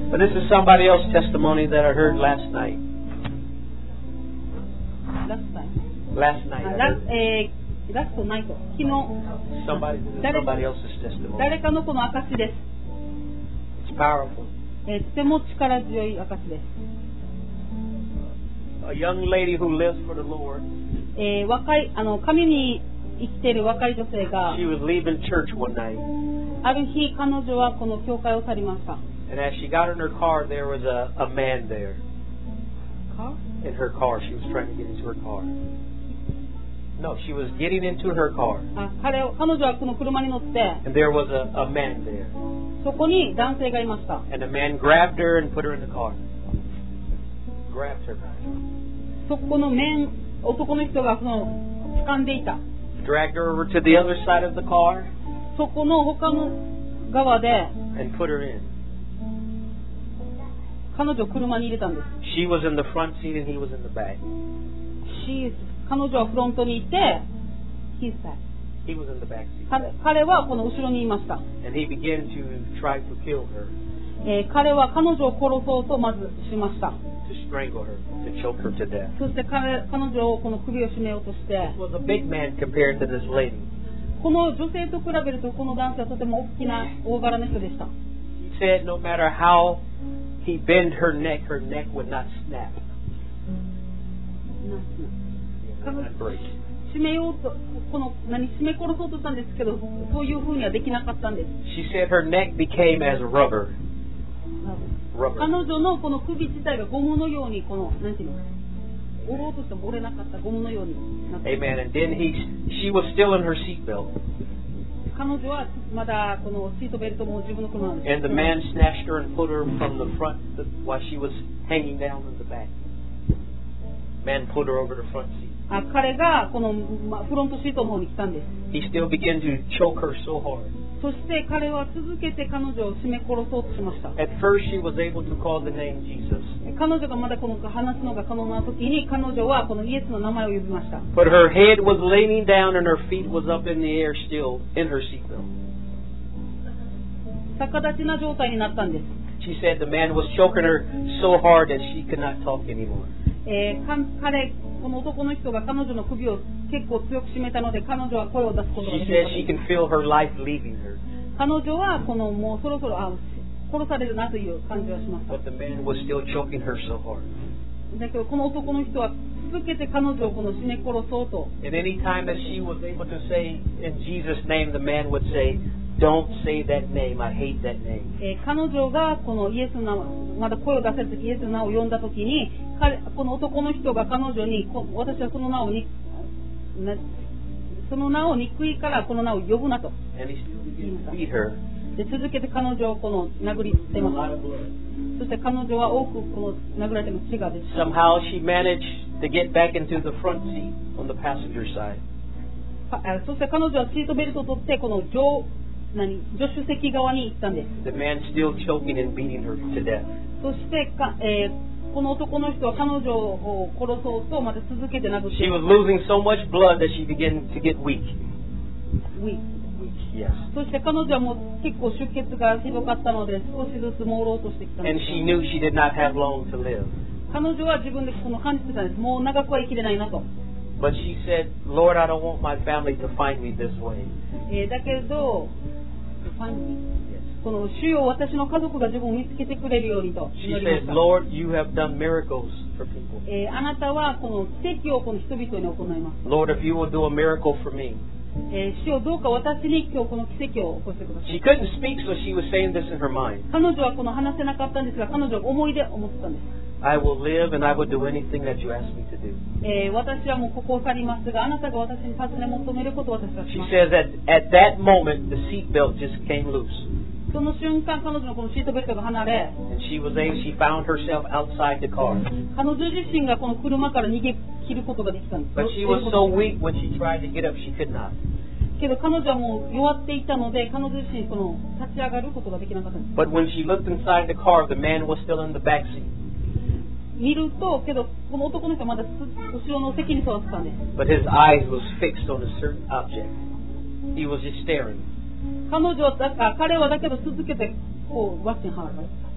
But this is somebody else's testimony that I heard last night. Last night. ラストナイト。昨日。 Somebody else's testimony. 誰かのこの証です。 It's powerful. とても力強い証です。 A young lady who lives for the Lord. 若い神に生きている若い女性が She was leaving church one night. ある日彼女はこの教会を去りました。 And as she got in her car, there was a man there. In her car, she was trying to get into her car. No, she was getting into her car. 彼女はこの車に乗って And there was a man there. そこに男性がいました。 And the man grabbed her and put her in the car. Grabbed her. そこの男の人が掴んでいた。 Dragged her over to the other side of the car. そこの他の側で And put her in. 彼女を車に入れたんです。 She was in the front seat and he was in the back. 彼女はフロントにいて He was in the back seat. 彼はこの後ろにいました。 And he began to try to kill her. 彼は彼女を殺そうとまずしました。 To strangle her, to choke her to death. そして彼女をこの首を絞めようとして This was a big man compared to this lady. この女性と比べるとこの男性はとても大きな大柄な人でした。 He said no matter how he bent her neck would not snap. 絞めようと絞め殺そうとしたんですけど、そういう風にはできなかったんです。 She said her neck became as rubber. 彼女のこの首自体がゴムのようになんていうの、折ろうとしても折れなかったゴムのようになって。 Amen. And then she was still in her seatbelt. 彼女はまだこのシートベルトも自分の車なんです。 And the man snatched her and put her from the front while she was hanging down in the back. Man put her over the front seat. 彼がこのフロントシートの方に来たんです。 He still began to choke her so hard. そして彼は続けて彼女を絞め殺そうとしました。 At first she was able to call the name Jesus. 彼女がまだこの話すのが可能な時に彼女はこのイエスの名前を呼びました。 But her head was leaning down and her feet was up in the air still in her seatbelt. 逆立ちな状態になったんです。 She said the man was choking her so hard that she could not talk anymore. この男の人が彼女の首を結構強く締めたので彼女は声を出すことができなかった。 She said she can feel her life leaving her. 彼女はもうそろそろ殺されるなという感じはしました。 But the man was still choking her so hard. だけどこの男の人は続けて彼女を絞め殺そうと。 And any time that she was able to say in Jesus' name, the man would say, "Don't say that name. I hate that name." 彼女がこのイエスの名まだ声を出せるときイエスの名を呼んだときにこの男の人が彼女に私はその名を憎いからこの名を呼ぶなと言いました。で続けて彼女を殴りつけました。そして彼女は多く殴られての血が出て。 Somehow she managed to get back into the front seat on the passenger side. そして彼女はシートベルトを取ってこの助手席側に行ったんです。 The man still choking and beating her to death. そしてこの男の人は彼女を殺そうとまた続けて殴って。 She was losing so much blood that she began to get weak. Yes. そして彼女はもう結構出血がひどかったので少しずつ朦朧としてきたんです。 And she knew she did not have long to live. 彼女は自分で感じてたんです。もう長くは生きれないなと。 But she said, "Lord, I don't want my family to find me this way." だけどこの主よ私の家族が自分を見つけてくれるようにと祈りました。 She said, "Lord, you have done miracles for people." あなたはこの奇跡をこの人々に行います。 Lord, if you will do a miracle for me. 主よどうか私に今日この奇跡を起こしてください。 She couldn't speak, so she was saying this in her mind. 彼女は話せなかったんですが、彼女は思いで思ってたんです。 I will live and I will do anything that you ask me to do. 私はもうここを去りますが、あなたが私に尋ね求めることを私はします。 She says that at that moment the seatbelt just came loose. その瞬間、彼女のこのシートベルトが離れ、 And she found herself outside the car. 彼女自身がこの車から逃げ切ることができたんです。 But she was so weak when she tried to get up, she could not. けど彼女はもう弱っていたので、彼女自身立ち上がることができなかったんです。 But when she looked inside the car, the man was still in the back seat. 見ると、けどこの男の人はまだ後ろの席に座ってたんです。 But his eyes was fixed on a certain object. He was just staring. 彼はだけど続けてワッチンハー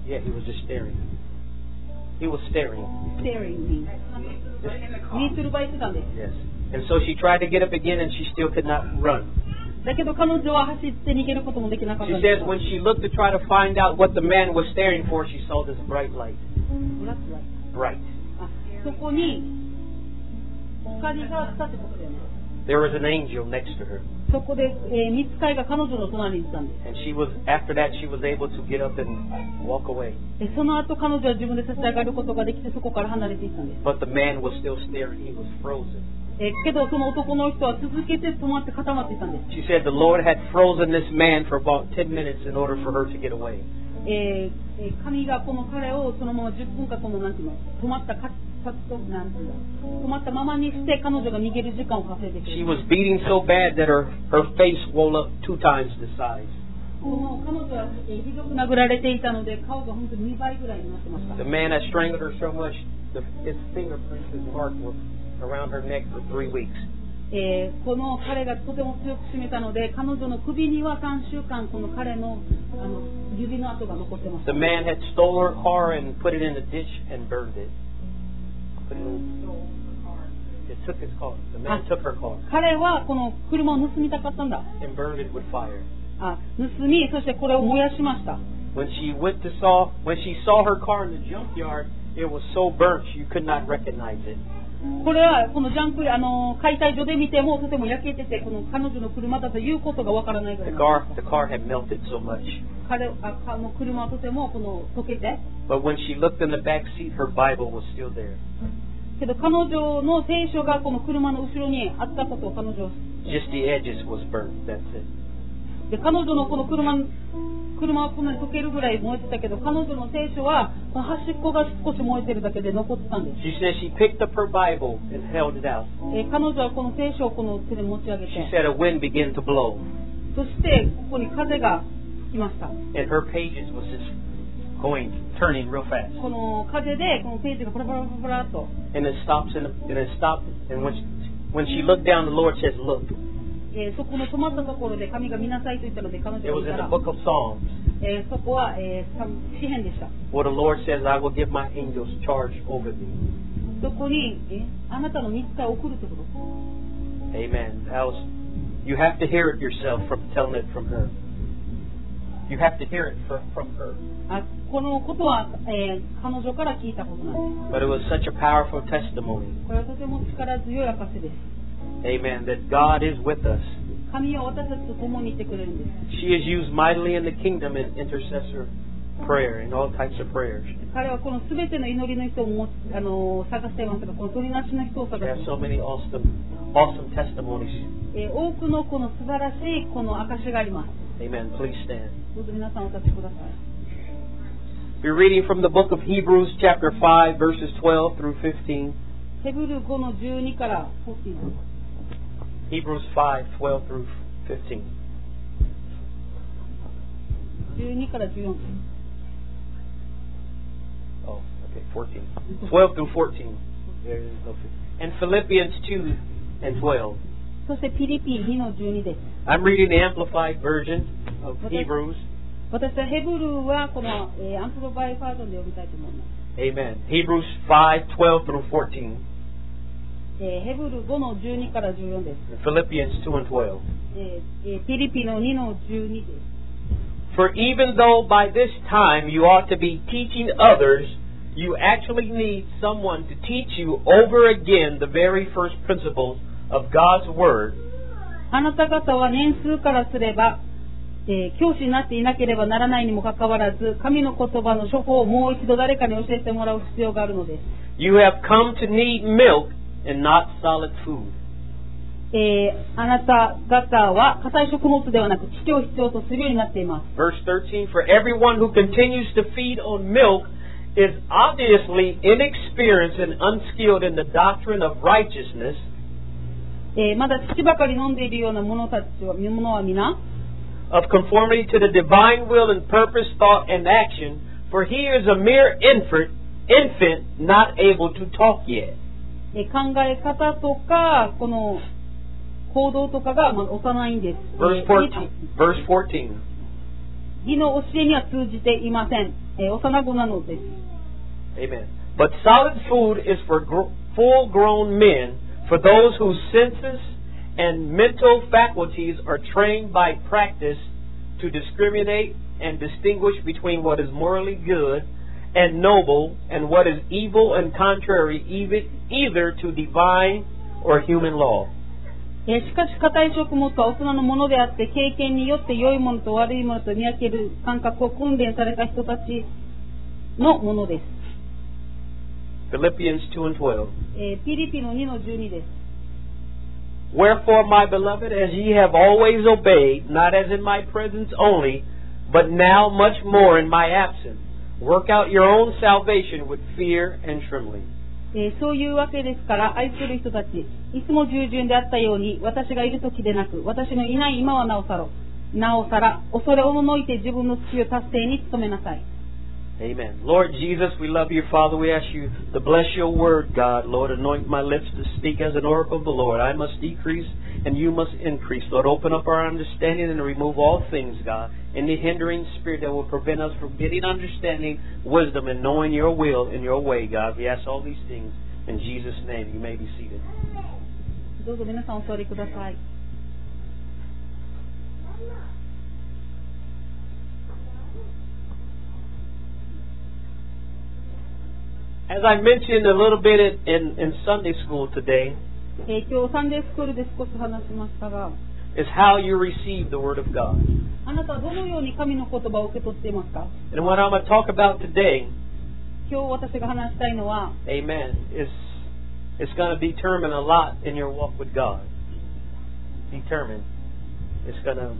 Yeah, he was just staring. He was staring. Staring me. 見つるばいてたんです。 Yes. And so she tried to get up again and she still could not run. だけど彼女は走って逃げることもできなかった She んです。 says when she looked to try to find out what the man was staring for, she saw this bright light. ブラックライト。 Bright. あ、そこに光があったってことだよね。 There was an angel next to her. そこで、御使いが彼女の隣にいたんです。 And after that, she was able to get up and walk away. その後彼女は自分で立ち上がることができてそこから離れていったんです。 But the man was still staring. He was frozen. けどその男の人は続けて止まって固まっていたんです。 She said the Lord had frozen this man for about 10 minutes in order for her to get away. 神がこの彼をそのまま10分間このなんていうの止まった止まったままにして彼女が逃げる時間を稼いでくれ She る。 was beating so bad that her face swelled up 2 times the size. この彼女はひどく殴られていたので顔が本当に2倍ぐらいになってました。 The man had strangled her so much, his fingerprints, his mark were around her neck for 3 weeks. この彼がとても強く締めたので彼女の首には3週間この彼の指の跡が残ってました。 The man had stole her car and put it in a ditch and burned it. It took his car. The man took her car 彼はこの車を盗みたかったんだ。 and burned it with fire. 盗み、そしてこれを燃やしました。 When she saw her car in the junkyard, it was so burnt you could not recognize it. これはこの解体所で見てもとても焼けててこの彼女の車だということがわからないぐらい。 The car had melted so much. の車はとてもこの溶けて。 But when she looked in the back seat, her Bible was still there. けど彼女の聖書がこの車の後ろにあったことを彼女は。 Just the edges was burnt. That's it. で彼女のこの車はこんなに溶けるぐらい燃えてたけど彼女の聖書はこの端っこが少し燃えてるだけで残ってたんです。 She said she picked up her Bible and held it out. 彼女はこの聖書をこの手で持ち上げて She said a wind began to blow. そしてここに風が来ました。 And her pages was just turning real fast. この風でこのページがパラパラパラと And it stopped and when she looked down, the Lord says, "Look." そこの止まったところで神が見なさいと言ったので彼 It 女 was が in 見 the たら book of Psalms. そこは詩篇でした。 Where the Lord says, "I will give my angels charge over thee." そこにあなたの御使いを送るってこと。 Amen. You have to hear it yourself from telling it from her. You have to hear it from her. このことは、彼女から聞いたことなんです。 But it was such a powerful testimony. これはとても力強い証です。 Amen. That God is with us. 神は私たちと共にいてくれるんです。 She is used mightily in the kingdom in intercessor prayer and all types of prayers. 彼はこのすべての祈りの人を探していますが、この取りなしの人を探 There して are いま so many awesome testimonies. す。多くのこの素晴らしいこの証があります。 Amen. Please stand. どうぞ皆さんお立ちください。 We're reading from the book of Hebrews, chapter 5, verses 12 through 15. ヘブル5の12から14。 Hebrews 5, 12 through 15. 12から14。 Oh, okay, 14. 12 through 14. There is no 15. And Philippians 2 and 12. そしてピリピ2の12です。 I'm reading the Amplified version of Hebrews. 私はヘブルはこの、アンプロバイバージョンで読みたいと思います。 Amen. Hebrews 5, 12 through 14. ヘブル5の12から14です。 And Philippians 2 and 12. ピリピの2の12です。 For even though by this time you ought to be teaching others, you actually need someone to teach you over again the very first principles of God's Word. あなた方は年数からすれば、教師になっていなければならないにもかかわらず、神の言葉の処方をもう一度誰かに教えてもらう必要があるのです。 You have come to need milk and not solid food. あなた方は硬い食物ではなく父を必要とするようになっています。 Verse 13, For everyone who continues to feed on milk is obviously inexperienced and unskilled in the doctrine of righteousness. まだ父ばかり飲んでいるような者は皆 of conformity to the divine will and purpose, thought, and action, for he is a mere infant not able to talk yet. 考え方とかこの行動とかが幼いんです。 Verse 14. 義の教えには通じていません。 幼子なのです。 Amen. But solid food is for full-grown men, for those whose senses and mental faculties are trained by practice to discriminate and distinguish between what is morally good and noble and what is evil and contrary either to divine or human law. しかし固い食物は大人のものであって、経験によって良いものと悪いものと見分ける感覚を訓練された人たちのものです。 Philippians 2:12. ピリピの2の12です。 Wherefore, my beloved, as ye have always obeyed, not as in my presence only, but now much more in my absence, work out your own salvation with fear and trembling. そういうわけですから、愛する人たち、いつも従順であったように、私がいる時でなく、私のいない今はなおさら、恐れおののいて自分の救いを達成に努めなさい。 Amen. Lord Jesus, we love you, Father. We ask you to bless your word, God. Lord, anoint my lips to speak as an oracle of the Lord. I must decrease and you must increase. Lord, open up our understanding and remove all things, God, any hindering spirit that will prevent us from getting understanding, wisdom, and knowing your will and your way, God. We ask all these things in Jesus' name. You may be seated. どうぞ皆さんお座りください。 As I mentioned a little bit in Sunday school today, 今日サンデースクールで少し話しましたが、 is how you receive the Word of God. あなたはどのように神の言葉を受け取っていますか？ And what I'm going to talk about today, 今日私が話したいのは、 amen, it's going to determine a lot in your walk with God. Determine. It's going to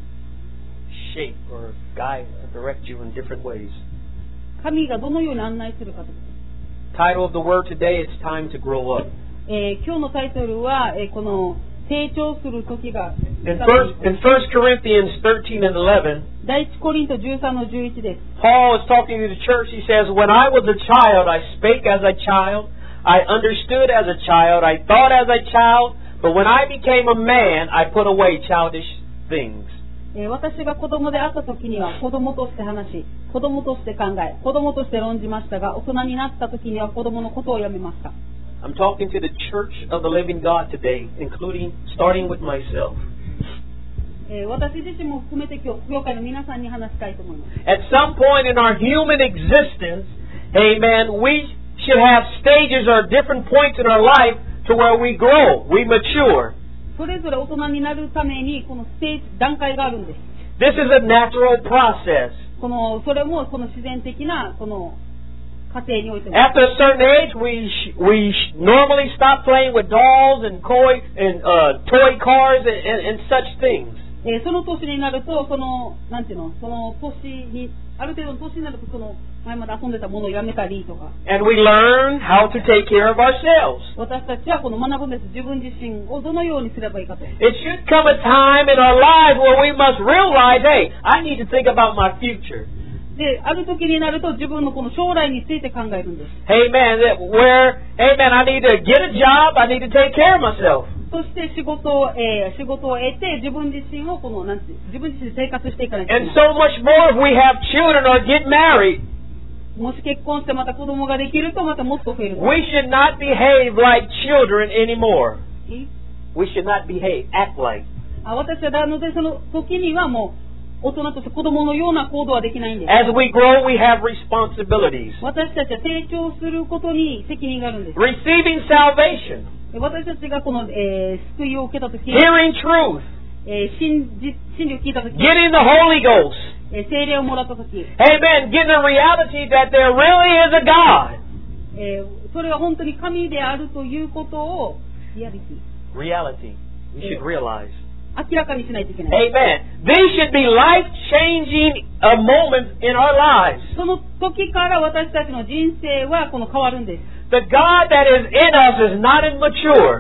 shape or guide or direct you in different ways. 神がどのように案内するかです。 Title of the word today, it's time to grow up. 今日のタイトルは、この成長する時が In 1 Corinthians 13 and 11, 第一コリント13の11です。 Paul is talking to the church. He says, When I was a child, I spake as a child. I understood as a child. I thought as a child. But when I became a man, I put away childish things. 私が子供であった時には子供として話し、子供として考え、子供として論じましたが、大人になった時には子供のことをやめました。 I'm talking to the church of the living God today, starting with myself. 私自身も含めて今日、教会の皆さんに話したいと思います。 At some point in our human existence, amen, we should have stages or different points in our life to where we grow, we mature. それぞれ大人になるためにこのステージ段階があるんです。 This is a natural process. それもこの自然的なこの過程においても。 After a certain age, we normally stop playing with dolls and toy cars and such things. その年になるとなんていうの、その年にある程度の年になると前まで遊んでたものをやめたりとか。 And we learn how to take care of ourselves. 私たちは学ぶんです。自分自身をどのようにすればいいかと。 It should come a time in our lives where we must realize, hey, I need to think about my future. で、ある時になると自分のこの将来について考えるんです。 Amen. Amen, I need to get a job, I need to take care of myself. そして仕事を得て自分自身を自分自身で生活していかないといけない。 And so much more if we have children or get married. もし結婚してまた子供ができるとまたもっと増える。 We should not behave like children anymore. We should not act like. 私はなのでその時にはもう大人として子供のような行動はできないんです。 As we grow, we have responsibilities. 私たちは成長することに責任があるんです。 Receiving salvation. 私たちがこの、救いを受けた時、 Hearing truth. 真理を聞いた時、 Getting the Holy Ghost. 聖霊をもらった時、 Amen. Getting the reality that there really is a God. それは本当に神であるということを Reality. We should realize. 明らかにしないといけない。 Amen. These should be life-changing moments in our lives. その時から私たちの人生は変わるんです。 The God that is in us is not immature.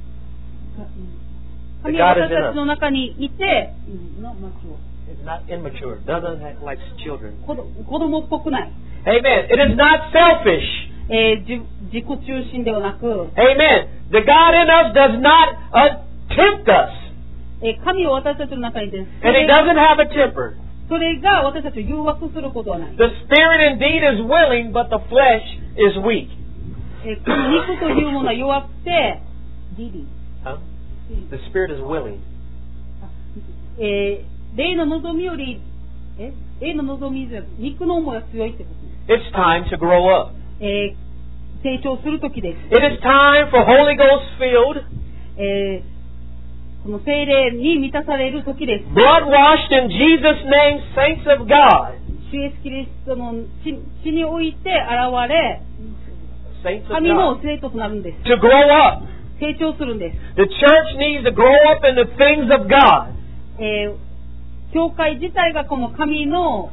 神は私たちの中にいて、 It's not immature. Doesn't act like children. 子供っぽくない。 Amen. It is not selfish. 自己中心ではなく、 Amen. The God in us does not tempt us. 神は私たちの中にいて、 And He doesn't have a temper. そそれが私たちを誘惑することはない。 The spirit indeed is willing, but the flesh is weak. この肉というものは弱くて、 Huh? The spirit is willing. 霊の望みより、霊の望みじゃ肉の思いは強いってことです。 It's time to grow up. 成長するときです。 It is time for Holy Ghost filled, この聖霊に満たされるときです。 blood washed in Jesus' name, saints of God. 主イエスキリストの血において現れ、 Saints of 神の God. 生徒となるんです。 To grow up. 成長するんです。 The church needs to grow up in the things of God. 教会自体がこの神の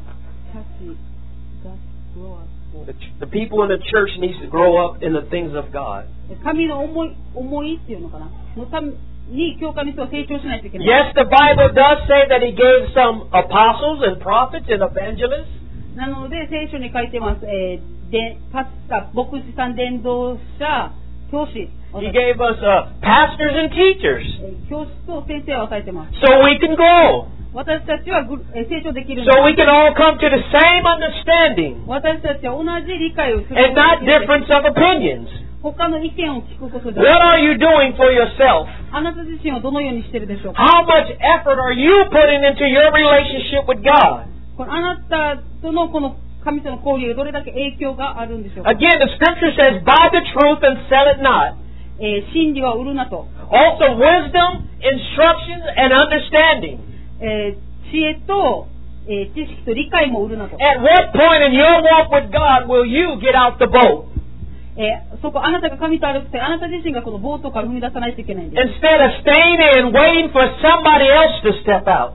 The people in the church needs to grow up in the things of God. 神の思いっていうのかなのために教会の人は成長しないといけない。 Yes, the Bible does say that He gave some apostles and prophets and evangelists. なので聖書に書いてます。パスタ、牧師さん、伝道者、教師。 He gave us pastors and teachers 教師と先生を与えてます。 so we can grow. 私たちは成長できるんです。 So we can all come to the same understanding 私たちは同じ理解をする。 and not difference of opinions. 他の意見を聞くことで。 What are you doing for yourself? あなた自身はどのようにしているでしょうか。 How much effort are you putting into your relationship with God? このあなたとのこの神との交流、どれだけ影響があるんでしょうか。 Again, the scripture says, buy the truth and sell it not. 真理は売るなと。 Also, wisdom, instructions, and understanding. 知恵と、知識と理解も売るなと。 At what point in your walk with God will you get out the boat? そこあなたが神と歩くと、あなた自身がこのボートから踏み出さないといけないんです。 Instead of staying in waiting for somebody else to step out.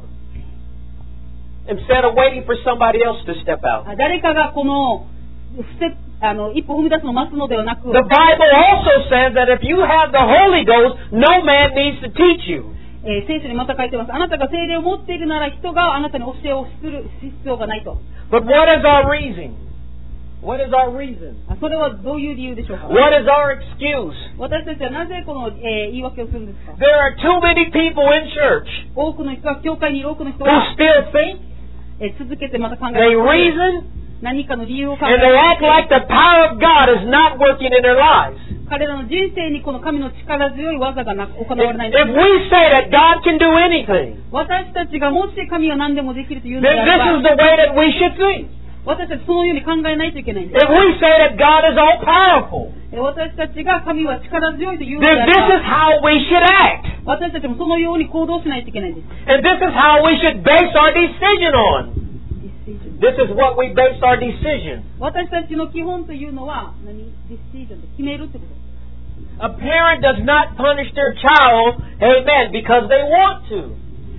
Instead of waiting for somebody else to step out. 誰かがこの一歩踏み出すのを待つのではなく、 The Bible also says that if you have the Holy Ghost, no man needs to teach you. 聖書にまた書いてます。あなたが聖霊を持っているなら人があなたに教えをする必要がないと。 But what is our reason? What is our reason? それはどういう理由でしょうか。 What is our excuse? 私たちはなぜこの、言い訳をするんですか。 There are too many people in church 多くの人は、教会にいる多くの人 who は、 still think, 続けてまた考え they て reason, 何かの理由を考 and え they act like the power of God is not working in their lives. 彼らの人生にこの神の力強い技が行わ If, れないんです。 if we say that God can do anything, 私たちがもし神は何でもできるというの then であ this is れ the way that we should think. ば、私たちそのように考えないといけないんで If we say that God is all powerful, す。私たちが神は力強いというの then で this あ is れば、 how we should act. 私たちもそのように行動しないといけないんです。 And this is how we should base our decision on. This is what we base our decision. 私たちの基本というのはディシジョンで決めるってことです。 A parent does not punish their child, amen, because they want to.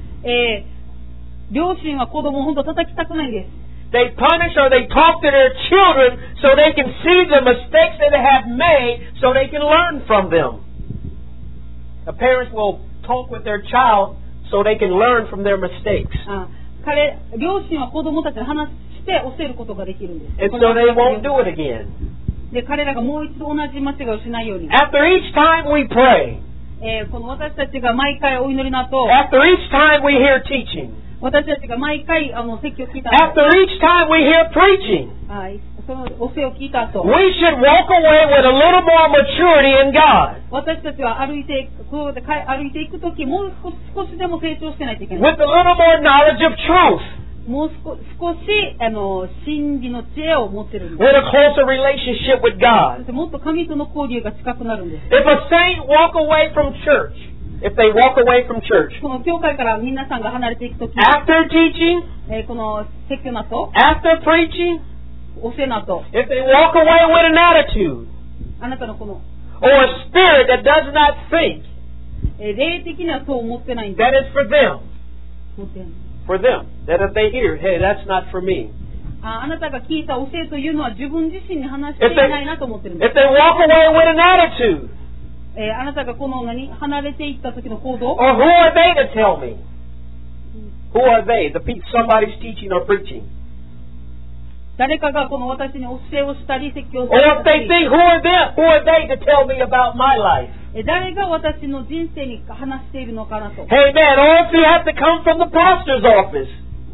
両親は子供を本当叩きたくないんです。 They punish or they talk to their children so they can see the mistakes that they have made so they can learn from them. A parent will talk with their child so they can learn from their mistakes. 両親は子供たちに話して教えることができるんです。 And so they won't do it again. で、彼らがもう一度同じ間違いをしないように。 After each time we pray, この私たちが毎回お祈りの後、 after each time we hear teaching, 私たちが毎回説教を聞いた after each time we hear preaching, その教えを聞いた後、 we should walk away with a little more maturity in God. 私たちは歩いていくとき、もう少しでも成長してないといけない。 With a little more knowledge of truth. もう少し真理の知恵を持ってるんです。 With a closer relationship with そし God. てもっと神との交流が近くなるんです。 If a saint walk away from church, if they walk away from church, この教会から皆さんが離れていくとき、 after teaching, この説教の後、 after preaching, 教えの後、 if they walk away with an attitude あなたのこの or a spirit that does not think, 霊的にはそう思ってないんで that is for them. す。思ってない。 For them. That if they hear, hey, that's not for me. あなたが聞いた教えというのは自分自身に話していないなと思ってるんで If they walk away with an attitude, す。あなたがこの離れていった時の行動、 or who are they to tell me? Who are they? Somebody's teaching or preaching. 誰かがこの私に教えをしたり説教をし Or た if they り、 think, who are they to tell me about my life? 誰が私の人生に話しているのかなと。 Hey man, or if you have to come from the pastor's office.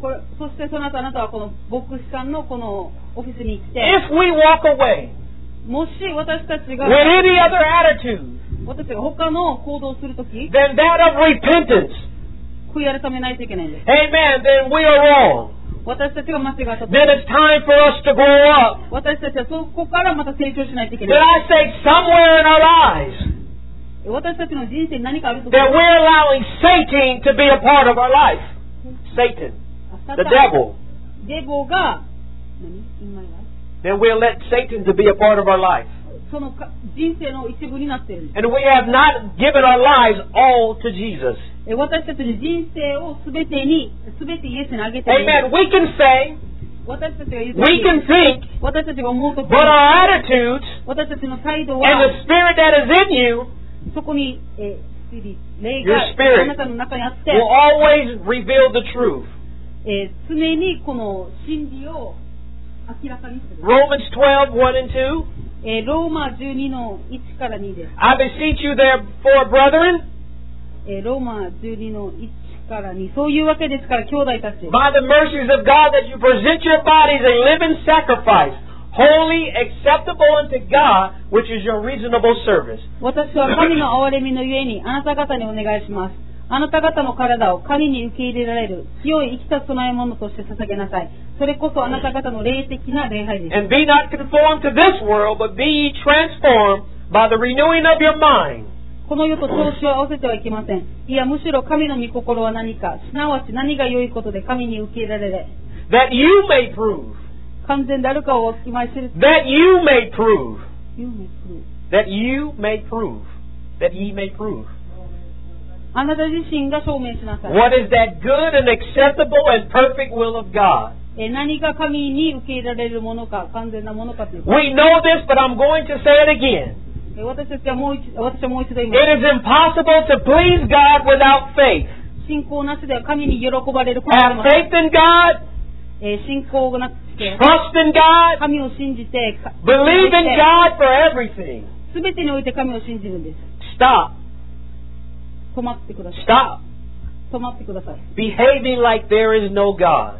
そしてその後あなたはこの牧師さんのこのオフィスに行って、 if we walk away もし私たちが with any other attitude 私たちが他の行動をするとき、 than that of repentance, 悔い改めないといけないんです。 amen, then we are wrong. 私たちが間違ったとき、 Then it's time for us to grow up. 私たちはそこからまた成長しないといけ Then ない。 I say somewhere in our lives 私たちの人生に何かあるとき、 that we're allowing Satan to be a part of our life. Satan, the devil. デボが今は Then we'll let Satan to be a part of our life. その人生の一部になっているんです。 And we have not given our lives all to Jesus. 私たちの人生をすべてイエスにあげている。 Amen. We can say, 私たちが言うと we can think, 私たちが思うとき、 but our attitudes 私たちの態度 and は the spirit that is in you そこに、霊 Your が spirit あなたの中にあって、 will always reveal the truth. 常にこの真理を明らかにする。 Romans 12:1 and 2. ローマ12の1から2です。 I beseech you therefore, brethren, ローマ12の1から2。そういうわけですから兄弟たち。 by the mercies of God, that you present your bodies a living sacrifice, holy, acceptable unto God, which is your reasonable service. 私は神の憐れみのゆえにあなた方にお願いします。あなた方の体を神に受け入れられる清い生きた供え物として捧げなさい。それこそあなた方の霊的な礼拝です。 And be not conformed to this world, but be ye transformed by the renewing of your mind. この世と調子を合わせてはいけません。いや、むしろ神の御心は何か、すなわち何が良いことで神に受け入れられ、 That you may prove, 完全であるかを今知る。 that you may prove, You may prove. that you may prove, that ye may prove. あなた自身が証明しなさい。 What is that good and acceptable and perfect will of God? 何が神に受け入れられるものか、完全なものかということ。 We know this, but I'm going to say it again. 私はもう一度言い It ます。 is impossible to please God without faith. 信仰なしでは神に喜ばれることがで Have きません。 faith in God, 信仰がなくて、 trust in God, 神を信じて、 believe in God for everything. すべてにおいて神を信じるんです。 Stop. 止まってください。 Stop. 止まってください。 Behaving like there is no God.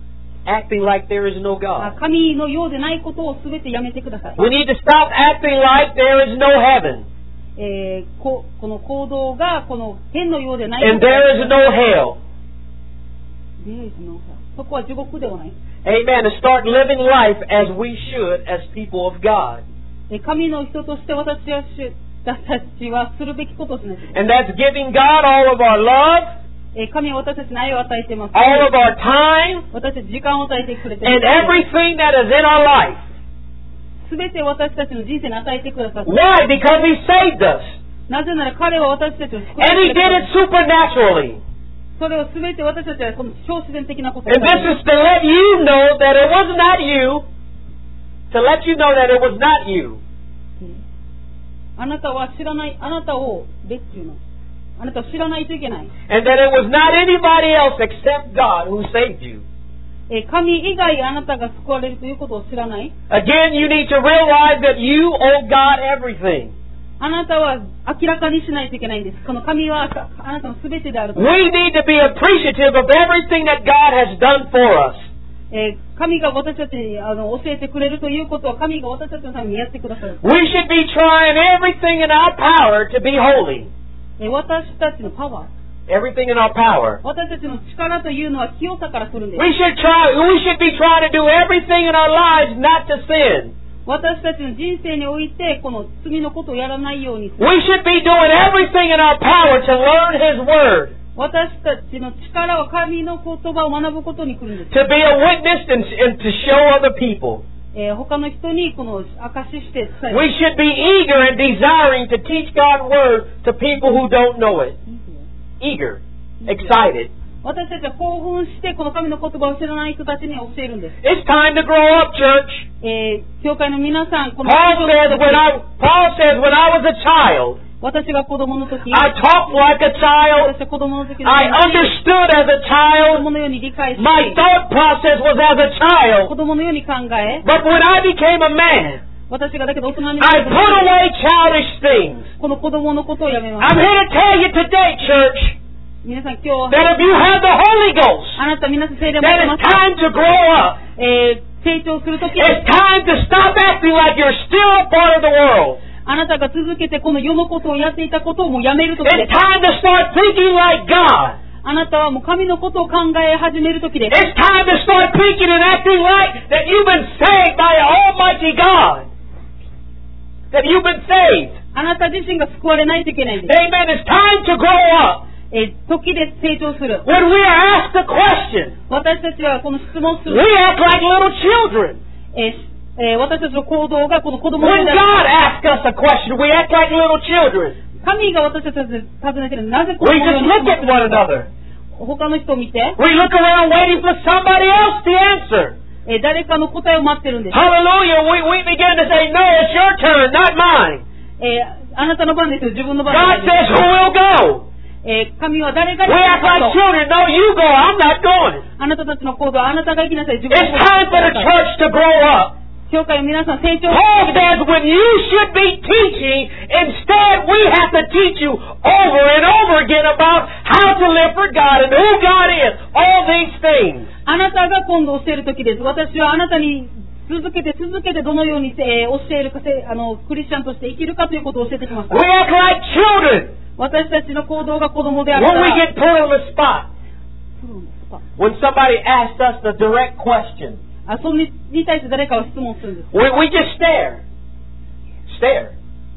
Acting like there is no God. 神のようでないことをすべてやめてください。 We need to stop acting like there is no heaven この行動がこの天のようでない and there is no hell. There is no hell. そこは地獄ではない。 Amen. And start living life as we should as people of God. 神の人として私たちはするべきことをしないといけない。 And that's giving God all of our love, 神は私たちに愛を与えています。 all of our time, 私たちに時間を与えてくれてい and ます。 everything that is in our life. すべて私たちの人生に与えてくださって。 Why? Because He saved us. なぜなら彼は私たちを救い And He did it supernaturally. それをすべて私たちはこの超自然的なことを And this is to let you know that it was not you, to let you know that it was not you. あなたは知らない、あなたを別中の。あなたを知らないといけない。 And that it was not anybody else except God who saved you. 神以外あなたが救われるということを知らない。 Again, you need to realize that you owe God everything. あなたは明らかにしないといけないんです。この神はあなたのすべてであると。 We need to be appreciative of everything that God has done for us. 神が私たちに教えてくれるということは神が私たちのためにやってくださる。 We should be trying everything in our power to be holy. 私たちのパワー。 Everything in our power. 私たちの力というのは清さから来るんです。 We should be trying to do everything in our lives not to sin. 私たちの人生においてこの罪のことをやらないようにする。 We should be doing everything in our power to learn His Word. 私たちの力は神の言葉を学ぶことに来るんです。 To be a witness and to show other people. 他の人にこの証しして伝える。 We should be eager and desiring to teach God's Word to people who don't know it. Eager. Excited. 私たちは興奮してこの神の言葉を知らない人たちに教えるんです。 It's time to grow up, church. 教会の皆さん、この Paul says when I was a child, 私が子供の時、 I talked like a 私 child. は子供の時 I understood as a 子 child. 供のように理解し My thought process was as a 子 child. 供のように考え、 But when I became a man, 私がだけど大人にな I る put away childish things. この子供のことをやめま I'm す。 here to tell you today, church, 皆さん今日、 that if you have the Holy Ghost, あなた皆さん聖霊を持っ that てま it's すか？ time to grow up. 成長するとき、 It's time to stop acting like you're still a part of the world. あなたが続けてこの世のことをやっていたことをもうやめるときで It's す。 time to start thinking like God. あなたはもう神のことを考え始めるときです。 It's time to start thinking and acting like that you've been saved by Almighty God. That you've been saved. あなた自身が救われないといけないんです。 Amen. It's time to grow up. 時で成長する。 When we are asked a question, 私たちはこの質問す we る。 act like little children. 私たちの行動がこの子供 When で God asks us a question, we act like little children. 神が私たちに尋ねているなぜこ We のよ just うに look at one another. 他の人を見て、 We look around waiting for somebody else to answer. 誰かの答えを待ってるんです。 Hallelujah. We begin to say, no, it's your turn, not mine. あなたの番ですよ、自分の番 God で says, who will go? 神は誰が We 行 act く like かと。 children. No, you go. I'm not going. あなたたちの行動はあなたが行きなさい。自分 It's の time for the 行動 church to grow up. 教会の皆さん成長 Paul says when you should be teaching, instead we have to teach you over and over again about how to live for God and who God is. All these things. あなたが今度教える時です。私はあなたに続けてどのように、教えるかクリスチャンとして生きるかということを教えてきました We。act like children 私たちの行動が子供である when か we ら get put on the spot. When somebody asks us the direct question, それに対して誰かは質問するんです。 we just stare. Stare.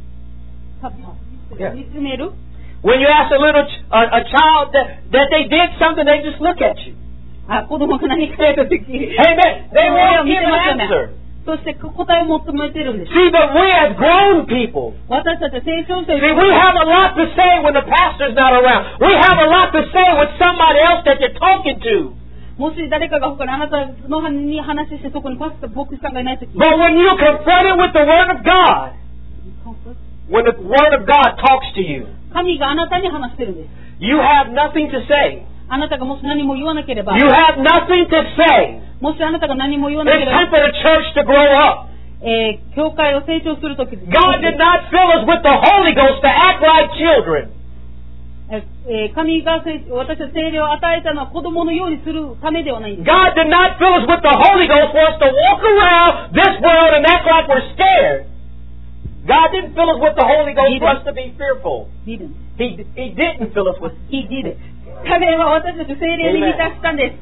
見つめる When you ask a child that they did something, they just look at you. 子供が何かやった時 Amen. They それを won't 見 give て an ますよね answer. そして答えを求めてるんです。 See, but we as grown people, 私たちは成長してい see, る we have a lot to say when the pastor's not around. We have a lot to say with somebody else that you're talking to. もし誰かが他にあなたのに話してそこに牧師さんがいない時 But when you confront it with the Word of God, when the Word of God talks to you, 神があなたに話してるんです。 you have nothing to say. あなたがもし何も言わなければ You have nothing to say. もしあなたが何も言わなけ It's れ time ば for the church to grow up. 教会を成長するとき God did not fill us with the Holy Ghost to act like children. 神が私たち聖霊を与えたのは子供のようにするためではないんです。 God did not fill us with the Holy Ghost for us to walk around this world and act like we're scared. God didn't fill us with the Holy Ghost for us to be fearful. He didn't fill us with. He did it. 彼は私たちを聖霊に満たしたんです。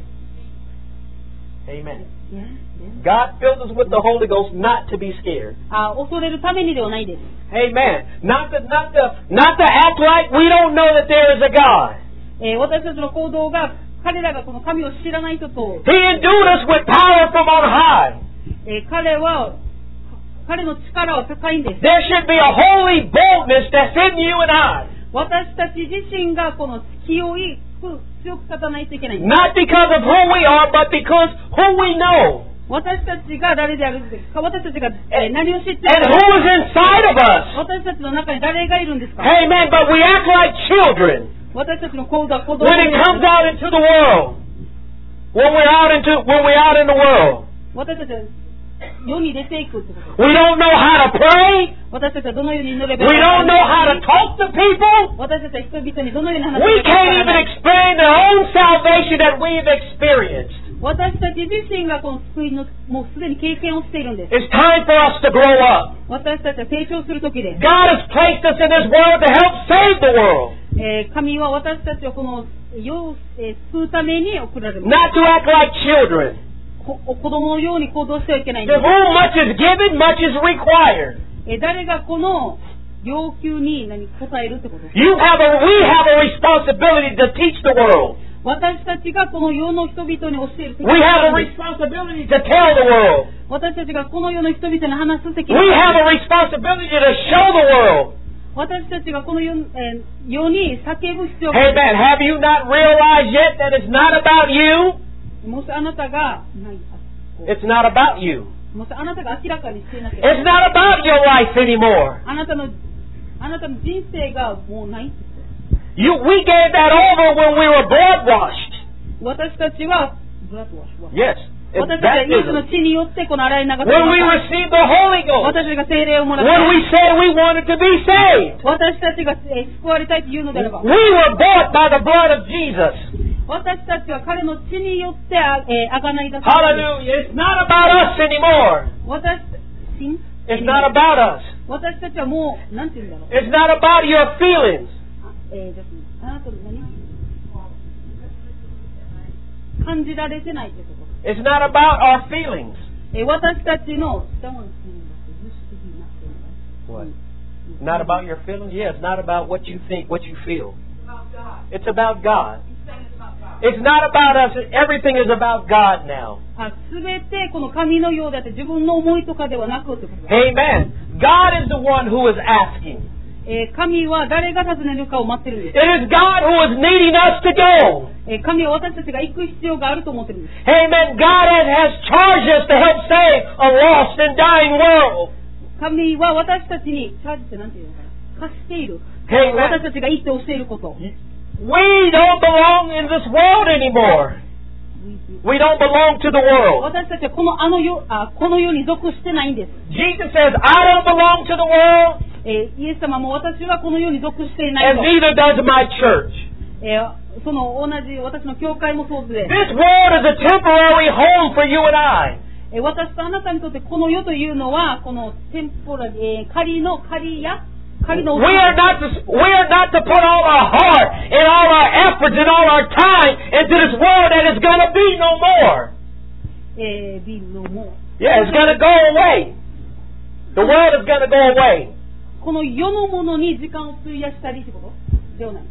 Amen. God filled us with the Holy Ghost not to be scared. 恐れるためにではないです。 Amen. Not to act like we don't know that there is a God. 私たちの行動が彼らがこの神を知らない人と He endued us with power from on high. 彼の力は高いんです。 There should be a holy boldness that's in you and I. 私たち自身がこの強く立たないといけないんです。 Not because of who we are, but because who we know. 私たちが誰であるんですか。私たちが何を知っている And か。 who is inside of us. 私たちの中に誰がいるんですか。 Amen. But we act like children 私たちの行動は子供 when it で comes out into the world. When we're out in the world. 私たちは世に出ていくってこと。 We don't know how to pray. 私たちはどのように祈れば We don't know how to talk to people. 私たちは人々にどのように話 We せば can't even explain the own salvation that we've experienced. 私たち自身がこの救いのもうすでに経験をしているんです。 It's time for us to grow up. 私たちは成長する時です。 God has placed us in this world to help save the world. 神は私たちをこの世を救うために送られます。 Not to act like children. 子供のように行動してはいけないん To で whom much is given, much is required. す。誰がこの要求に応えるってことです。 We have a responsibility to teach the world. 私たちがこの世の人々に教える責 We 任 have が a あるんです。 responsibility to tell the world. 私たちがこの世の人々に話す責 We 任 have a responsibility to show the world. 私たちがこの世に叫ぶ必要があ Hey る。 man, have you not realized yet that it's not about you? もしあなたが It's not about you. もしあなたが明らかにしていなければ It's not about your life anymore. あなたの人生がもうない。 We gave that over when we were blood washed. 私たちはブラッドワッシュは Yes. 私たちはイエスの血によってこの洗い流され When we ました。 receive the Holy Ghost. 私たちが聖霊をもらっ When we て、 say we wanted to be saved. 私たちが救われたいというのであれば、 We were bought by the blood of Jesus. 私たちは彼の血によってあがない出される。 Hallelujah. It's not about us anymore. 私 It's not about us. 私たちはもう、なんて言うんだろう。 It's not about your feelings. あなたの何感じられてないってこと。 It's not about our feelings. 私たちの、 What? Not about your feelings? Yeah, it's not about what you think, what you feel. It's about God. It's not about us. Everything is about God now. すべてこの神のようであって自分の思いとかではなくってこと。 Amen. God is the one who is asking. 神は誰が尋ねるかを待ってるんで It is God who is needing us to go. す。神は私たちが行く必要があると思ってるんです。 Amen. God has charged us to help save a lost and dying world. 神は私たちに、チャージって何て言うのかな、貸している。 Amen. 私たちが言って教えること。 We don't belong in this world anymore. We don't belong to the world. 私たちはこの世に属してないんです。 Jesus says, I don't belong to the world, イエス様も私はこの世に属していない and と。 neither does my church. その同じ私の教会もそうで、 This world is a temporary home for you and I. 私とあなたにとってこの世というのはこのテンポラ仮の We are not to put all our heart and all our efforts and all our time into this world that is going to be no more. Yeah, it's going to go away. The world is going to go away. この世のものに時間を費やしたりってことではない。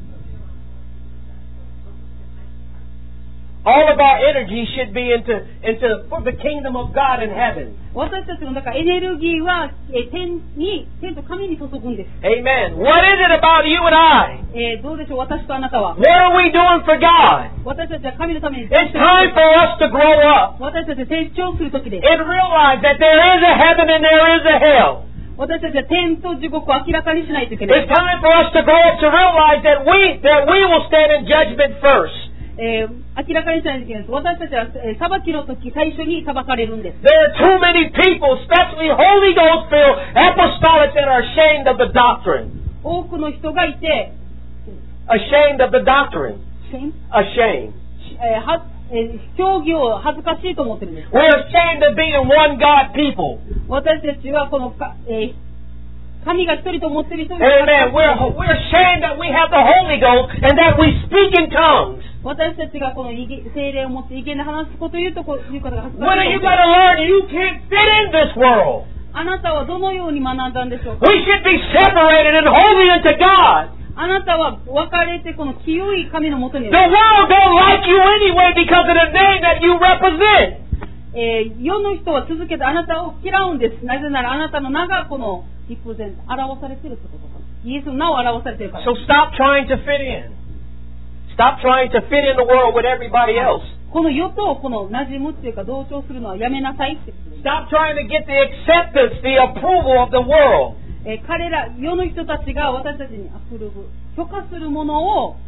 All of our energy should be into for the kingdom of God in heaven. 私たちのだからエネルギーは天と神に注ぐんです。 Amen. What is it about you and I? どうでしょう私とあなたは。 What are we doing for God? 私たちは神のために It's time for us to grow up 私たちは成長するときです。 and realize that there is a heaven and there is a hell. 私たちは天と地獄を明らかにしないといけない。 It's time for us to grow up to realize that we will stand in judgment first. 明らかにしないといけないです。私たちは裁きの時最初に裁かれるんです。 There are too many people, especially Holy Ghost filled apostolics, that are ashamed of the doctrine. 多くの人がいて、 Ashamed of the doctrine. Ashamed. 教義を恥ずかしいと思ってるんです。 We're ashamed of being one God people. 私たちはこの神が一人と思っている人 Amen. We're ashamed that we have the Holy Ghost and that we speak in tongues. 私たちがこの聖霊を持って威厳で話すこということが恥ずかしい。 What are you going to learn? You can't fit in this world. あなたはどのように学んだんでしょうか。 We should be separated and holy unto God. あなたは分かれてこの清い神のもとに The world don't like you anyway because of the name that you represent. 世の人は続けてあなたを嫌うんです。なぜならあなたの名がこのリプゼント表されているってことか。イエスの名を表されているから。 So stop trying to fit in. Stop trying to fit in the world with everybody else. この世とこの馴染むっていうか同調するのはやめなさいって。 Stop trying to get the acceptance, the approval of the world. 彼ら世の人たちが私たちに許可するものを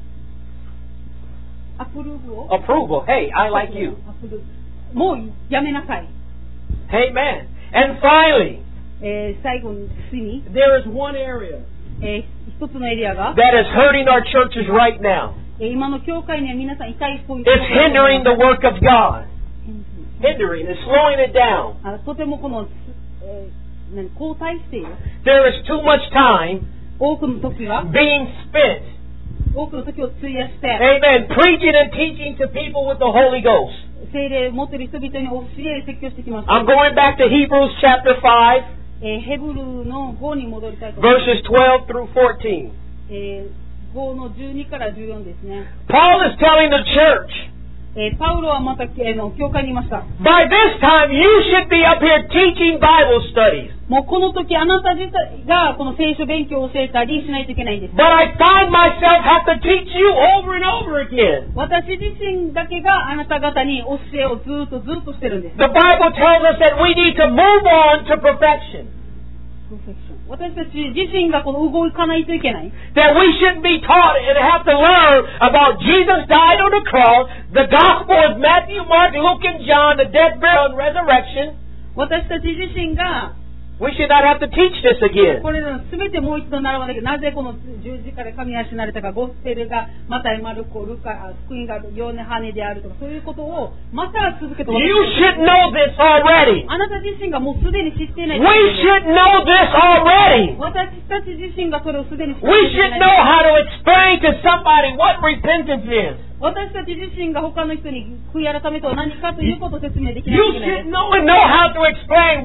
Approval. Hey, I like you. もうやめなさい。 Amen. And finally, 最後についに there is one area 一つのエリアが that is hurting our churches right now. 今の教会には皆さん痛いポイント It's hindering the work of God. Hindering. It's slowing it down. とてもこの後退している。 There is too much time 多くの時が being spent. 多くの時を費やして Amen. Preaching and teaching to people with the Holy Ghost. 聖霊を持っている人々に教え説教してきました。 I'm going back to Hebrews chapter 5. ヘブルの5に戻りたいと思います。 Verses 12 through 14. 5の12から14ですね。 Paul is telling the church, パウロはまた教会にいました。 by this time you should be up here teaching Bible studies. もうこの時あなた自体がこの聖書勉強を教えたりしないといけないんです。 But I find myself have to teach you over and over again. 私自身だけがあなた方に教えをずっとしてるんです。 The Bible tells us that we need to move on to perfection. 私たち自身がこの動かないといけない。 That we shouldn't be taught and have to learn about Jesus died on the cross, the gospel is Matthew, Mark, Luke, and John, the death, burial, and resurrection. 私たち自身が We should not have to teach this again. これらの全てもう一度習わなきゃ、なぜこの十字架で神が死なれたか、ゴスペルがマタイ、マルコ、ルカ、福音がヨネ、ハネであるとか、そういうことをまた続けて You should know this already. あなた自身がもうすでに知っていない。 We should know this already. 私たち自身がそれをすでに知ってい We ない。 should know how to explain to somebody what repentance is. 私たち自身が他の人に悔い改めとは何かということを説明できない You といけない should know and know how to explain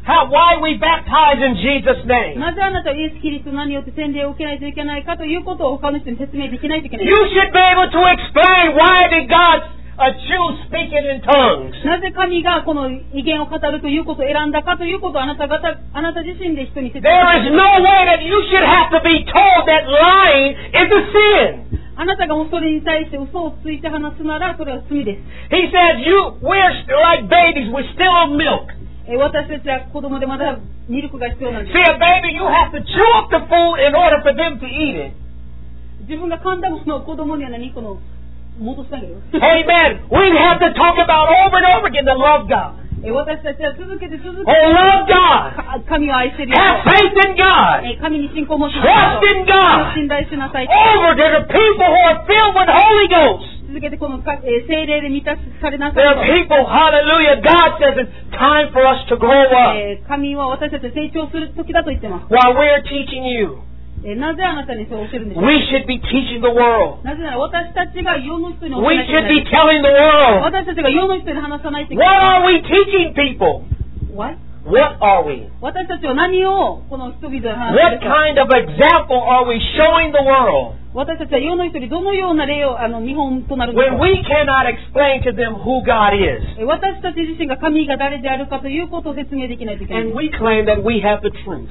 why we baptize in Jesus' name. なぜあなたはイエス・キリストの名によって洗礼を受けないといけないかということを他の人に説明できないといけない。 You should be able to explain why did God choose speaking in tongues. なぜ神がこの威厳を語るということを選んだかということをあなた自身で人に説明 There is no way that you should have to be told that lying is a sin. あなたがもうそれに対して嘘をついて話すならそれは罪です。 He says we're like babies, we're still on milk. 私たちは子供でまだミルクが必要なんです。 See, a baby, you have to chew up the food in order for them to eat it. 自分が噛んだものを子供には何この戻してあげる。 Amen. We have to talk about over and over again to love God. 私たちは続けて Oh, love God. 神を愛しているよ。 Have faith in God. 神に信仰を持ち Trust in God. 信頼しなさい。 Over to the people who are filled with Holy Ghost. 続けてこの聖霊で満たされなさ There are い。 people, hallelujah, God says it's time for us to grow up. 神は私たちが成長する時だと言ってます。 While we're teaching you, なぜあなたにそう教えるんでしょう we should be teaching the world. なぜなら私たちが世の人に教 We えなきゃ should いけない be telling the world. 私たちが世の人に話さないといけ What ない。 are we teaching people? What? What are we? 私たちは何をこの人々に話 What すか kind of example are we showing the world 私たちは世の人にどのような例を見本となるの when か we cannot explain to them who God is? 私たち自身が神が誰であるかということを説明できないといけない。 And we claim that we have the truth.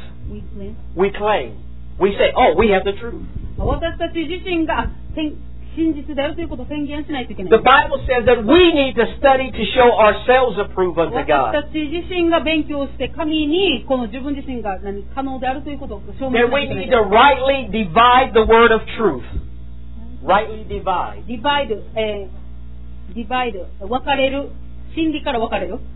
We claim. We say, oh, we have the truth. 私たち自身が真実であるということを宣言しないといけない。 The Bible says that we need to study to show ourselves approved unto 私 God. たち自身が勉強して神にこの自分自身が可能であるということを証明し That な we いとい need けな to い。 rightly divide the word of truth. Rightly divide. ディバイド、分かれる、真理から分かれる。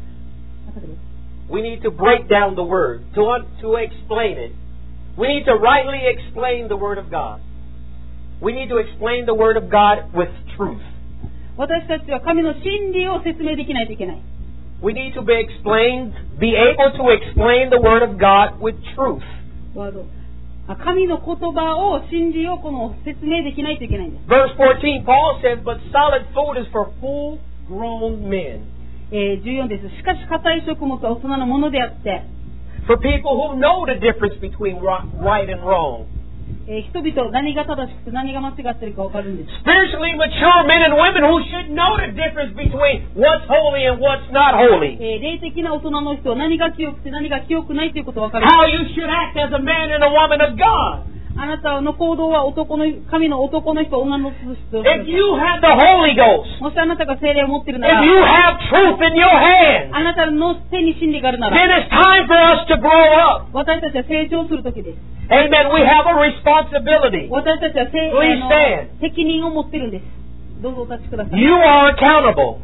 We need to break down the word to explain it. We need to rightly explain the word of God. We need to explain the word of God with truth. 私たちは神の真理を説明できないといけない。 We need to be able to explain the word of God with truth. 神の言葉を真理をこの説明できないといけないんです。 Verse 14, Paul says, but solid food is for full-grown men. 14です。しかし硬い食物は大人のものであって、 For people who know the difference between right and wrong. 人々何が正しくて何が間違っているか分かるんです。 Spiritually mature men and women who should know the difference between what's holy and what's not holy. 霊的な大人の人は何が清くて何が清くないということが分かる。 How you should act as a man and a woman of God. あなたの行動は神の男の人、女の人。 If you have the Holy Ghost, もしあなたが聖霊を持っているな if ら、 you have truth in your hand, あなたの手に真理があるな then ら、 it's time for us to grow up. 私たちは成長するときです。 Amen. We have a responsibility. 私たちは Please stand. 責任を持っているんです。どうぞお立ちください。 You are accountable.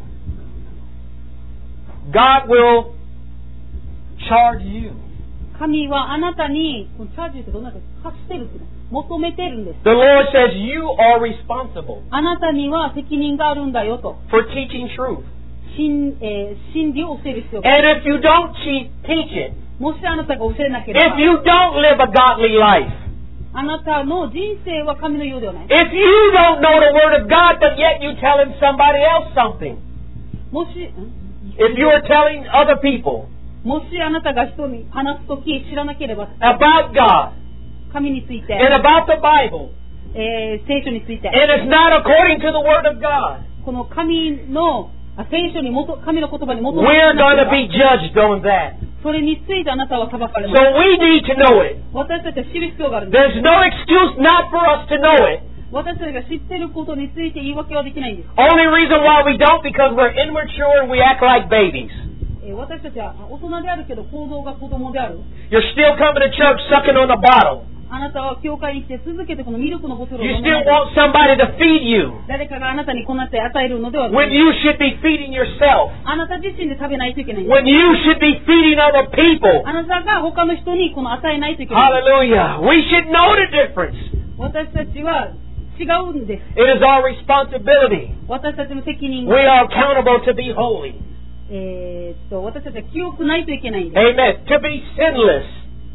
God will charge you. 神はあなたに、チャージってどんなか貸してるって求めてるんです。 The Lord says you are responsible あなたには責任があるんだよと。 for teaching truth. 真理を教える必要が。 And if you don't teach it, もしあなたが教えなければ、 if you don't live a godly life, あなたの人生は神のようではない。 if you don't know the Word of God, but yet you telling somebody else something, もし、 if you are telling other people もしあなたが人に話すとき知らなければ、 about God 神について、 and about the Bible, 聖書について、 and it's not according to the Word of God, この神の聖書に神の言葉に基づいて we're going to be judged on that. それについてあなたは裁かれ So ます。 we need to know it. 私たちは知る必要があるんです。 There's no excuse not for us to know it. 私たちが知っていることについて言い訳はできないんです。 Only reason why we don't because we're immature and we act like babies. 私たちは大人であるけど行動が子供である。 You're still coming to church sucking on a bottle. あなたは教会に来て続けてこのミルクのボトルを You 飲 still んで want somebody to feed you 誰かがあなたにこうなって与えるのではな when い。 you should be feeding yourself. あなた自身で食べないといけない。 When you should be feeding other people. あなたが他の人にこの与えないといけない。 Hallelujah. We should know the difference. 私たちは違うんです。 It is our responsibility. 私たちの責任 We are accountable to be holy. 私たちは清くないといけないんです。 Amen. To be sinless.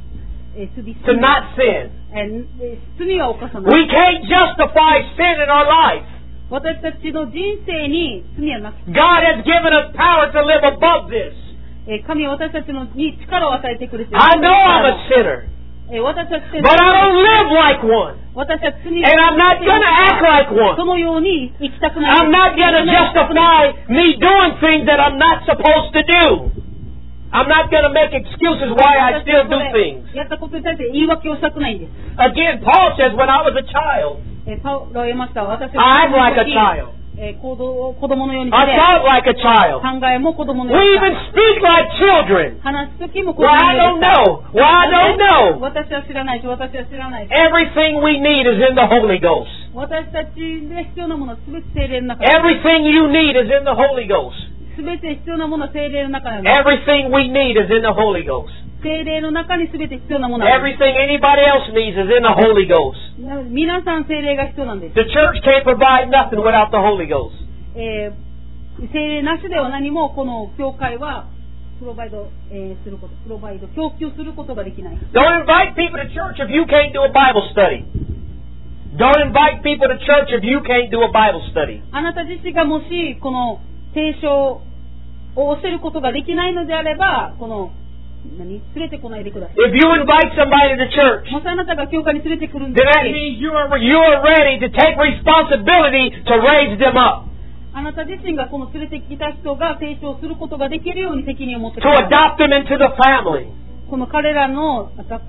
To not sin. 罪は犯さない。 We can't justify sin in our life. 私たちの人生に罪はなく、 God has given us power to live above this. 神は私たちに力を与えてくれている。 I know I'm a sinner, 私たち but I don't live like one. 私たち罪 And I'm not going to act like そ one. のように生きたくない。 I'm not going to justify me doing things that I'm not supposed to do. I'm not going to make excuses why I still do things. やったことに対して言い訳をしたくないんです。 Again, Paul says, when I was a child, パウロは言いました。私 I act like a child. 行動を子供のようにし I て、 thought like a child. 考えも子供の We ように even speak like children. 話すときも子 Well, 供 I のよう don't にした。 know. Well, I don't know. 私は知らないし、私は知らないし。 Everything we need is in the Holy Ghost. 私たちで必要なものは全て聖霊の中に。 Everything you need is in the Holy Ghost. 全て必要なものは聖霊の中に。 Everything we need is in the Holy Ghost. 聖霊の中に全て必要なものは。 Everything anybody else needs is in the Holy Ghost. 皆さん聖霊が必要なんです。 The church can't provide nothing without the Holy Ghost. 聖霊なしでは何もこの教会はプロバイド供給することができない。 Don't invite people to church if you can't do a Bible study. Don't invite people to church if you can't do a Bible study. あなた自身がもしこの聖書を教えることができないのであれば、この連れてこないでください。 If you invite somebody to church, もしあなたが教会に連れてくるん then です that means you are ready to take responsibility to raise them up, あなた自身がこの連れてきた人が成長することができるように責任を持ってく to ださい。 adopt them into the family, この彼らの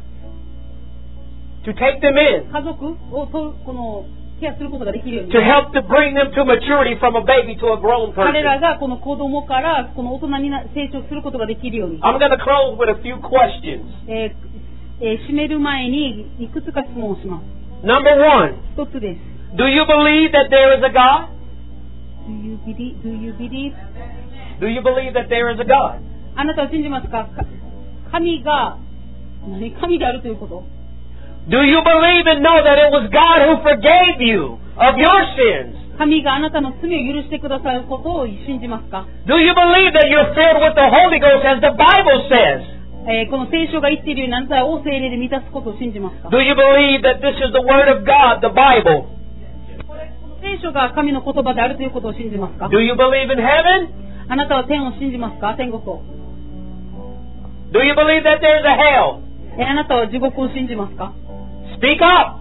to take them in, 家族をこのケアすることができるように。 to help to bring them to maturity from a baby to a grown 彼ら person. がこの子供からこの大人に成長することができるように。 I'm going to close with a few questions. 締める前にいくつか質問をします。 Number one, 一つです。 do you believe that there is a God? Do you believe? Do you believe that there is a God? あなたは信じますか？神が神であるということ。 Do you believe and know that it was God who forgave you of your sins? 神があなたの罪を許してくださることを信じますか？ Do you believe that you're filled with the Holy Ghost as the Bible says? この聖書が言っているようにあなたを聖霊で満たすことを信じますか？ Do you believe that this is the Word of God, the Bible? 聖書が神の言葉であるということを信じますか？ Do you believe in heaven? あなたは天を信じますか？天国を。 Do you believe that there's a hell? あなたは地獄を信じますか？ Speak up.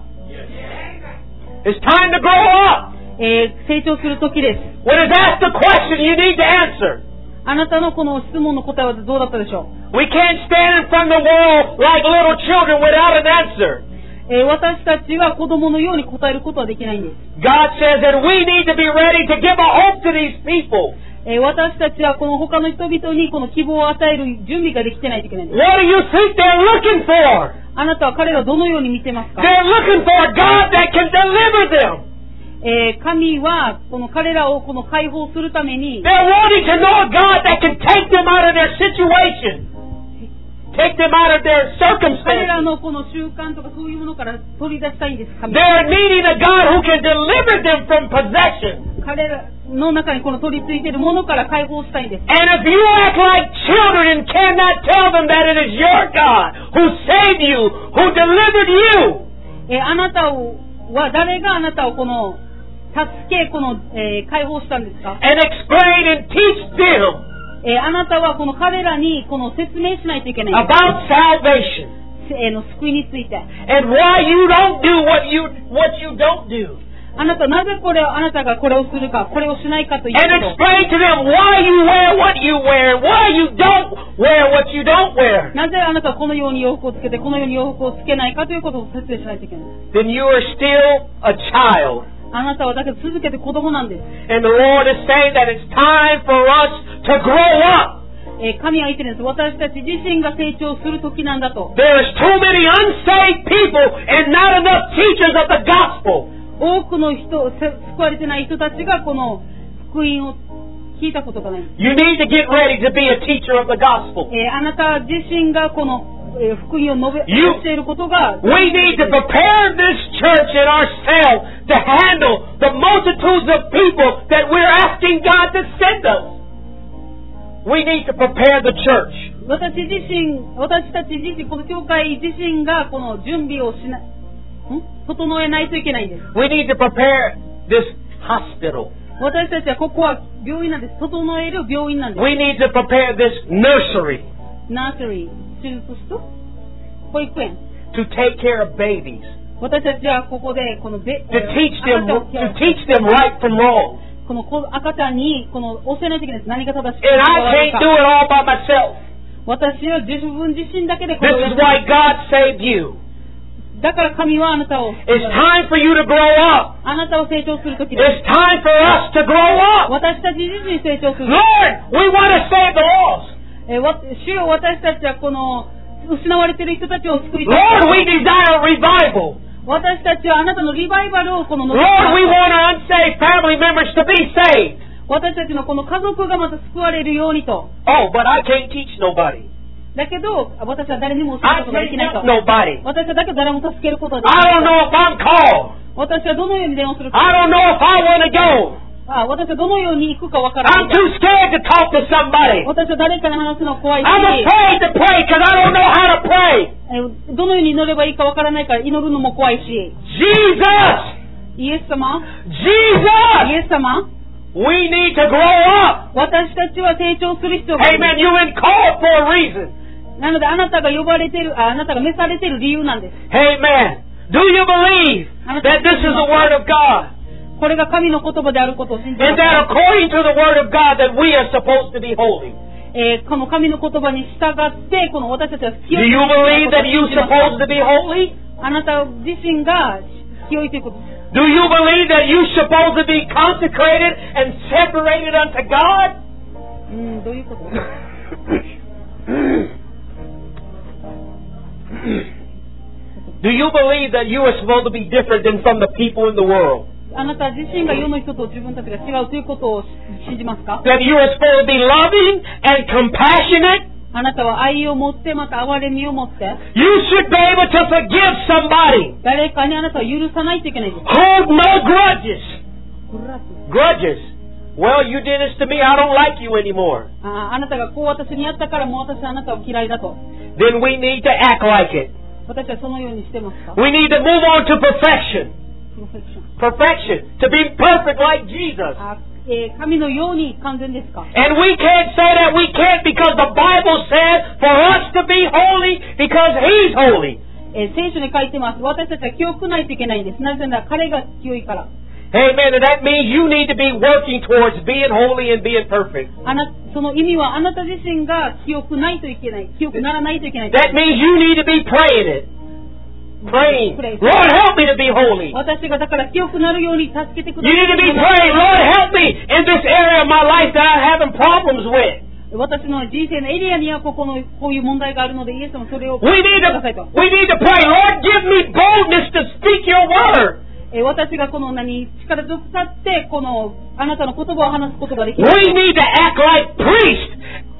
It's time to grow up. 成長する時です。 When it's asked a question, you need to answer. あなたのこの質問の答えはどうだったでしょう？ We can't stand in front of the wall like little children without an answer. 私たちは子供のように答えることはできないんです。 God says that we need to be ready to give a hope to these people. 私たちはこの他の人々にこの希望を与える準備ができてないといけないんです。 What do you think they're looking for? あなたは彼らをどのように見てますか？ They're looking for a God that can deliver them. 神はこの彼らをこの解放するために They're wanting to know a God that can take them out of their situation. Take them out of their 彼ら circumstances. のこの習慣とかそういうものから取り出したいんです。神 They're needing a God who can deliver them from possession. 彼らの中にこの取り付いているものから解放したいんです。 And if you act like children and cannot tell them that it is your God who saved you, who delivered you, あなたは誰があなたをこの助けこの、解放したんですか？ and explain and teach them あなたはこの彼らにこの説明しないといけないんです。 about salvation 救いについて。 and why you don't do what you don't do. あなたなぜあなたがこれをするか、これをしないかという And こと。 explain to them why you wear what you wear and why you don't wear what you don't wear. なぜあなたはこのように洋服をつけて、このように洋服をつけないかということを説明しないといけない。 Then you are still a child. あなたはだけど続けて子供なんです。 And the Lord is saying that it's time for us to grow up. 神は言ってるんです。私たち自身が成長する時なんだと。 There is too many unsaved people and not enough teachers of the gospel. 多くの人、救われてない人たちがこの福音を聞いたことがない。 You need to get ready to be a teacher of the gospel. あなた自身がこの福音を述べ教えることが We need to prepare this church and ourselves to handle the multitudes of people that we're asking God to send us. We need to prepare the church. 私たち自身、この教会自身がこの準備を整えないといけないんです。 We need to prepare this hospital. 私たちはここは病院なんです。整える病院なんです。 We need to prepare this nursery ナーセリー、手術室、保育園。 to take care of babies. 私たちはここでこの To teach them right from wrong. この赤ちゃんにこの教えないといけないです。何が正しく And I can't do it all by myself. 私は自分自身だけでこれ This をや is って why God saved you. だから神はあなたを It's time for you to grow up. あなたを成長するときです。 It's time for us to grow up. 私たち自身成長する。 Lord, we want to save the lost. 主よ、私たちはこの失われている人たちを救いたい。 Lord, we desire revival. 私たちはあなたのリバイバルをこの Lord, we want our unsaved family members to be saved. 私たちのこの家族がまた救われるようにと。 Oh, but I can't teach nobody. だけど、私は誰にも教えることができないと。 Nobody. 私はだけど誰も助けることができ I ない don't know if I'm called. 私はどのように電話するか。 I don't know if I want to go. 私はどのように行くかわからな I'm い。 too scared to talk to somebody. 私は誰かに話すのは怖いし、 I'm afraid to pray because I don't know how to pray. どのように祈ればいいかわからないから祈るのも怖いし。 Jesus! イエス様、 Jesus! イエス様、 We need to grow up. 私たちは成長する必要がある。 Amen. You've been called for a reason. なのであなたが呼ばれている、あなたが召されている理由なんです。 Amen. Do you believe that this is the Word of God? これが神の言葉であることを信じま And す that か？ according to the Word of God that we are supposed to be holy. この神の言葉に従ってこの私たちは Do you believe that you're supposed to be holy? あなた自身が清いということ。 Do you believe that you're supposed to be consecrated and separated unto God? どういうこと？ Do you believe that you are supposed to be different than from the people in the world? あなた自身が世の人と自分たちが違うということを信じますか？ That you are supposed to be loving and compassionate? あなたは愛を持ってまた憐れみを持って You should be able to forgive somebody. 誰かにあなたは許さないといけないです。 Hold no grudges. Grudges. Well, you did this to me. I don't like you anymore. あなたがこう私にやったからもう私はあなたを嫌いだと。 Then we need to act like it. 私はそのようにしてますか？ We need to move on to perfection. Perfection. To be perfect like Jesus. 神のように完全ですか？ And we can't say that we can't because the Bible says for us to be holy because He's holy. 聖書に書いてます。私たちは清くないといけないんです。なぜなら彼が清いから。 Amen. And that means you need to be working towards being holy and being perfect. その意味はあなた自身が清くないといけない。清くならないといけない。 That means you need to be praying it. Praying. Lord, help me to be holy. 私がだから清くなるように助けてくだ You さ need to be い。 praying. Lord, help me in this area of my life that I'm having problems with. 私の人生のエリアにはこういう問題があるので、イエス様それを We need くださいと。 to pray. Lord, give me boldness to speak your word. 私がこの力強く立ってこのあなたの言葉を話すことができ We る。 need to act like priests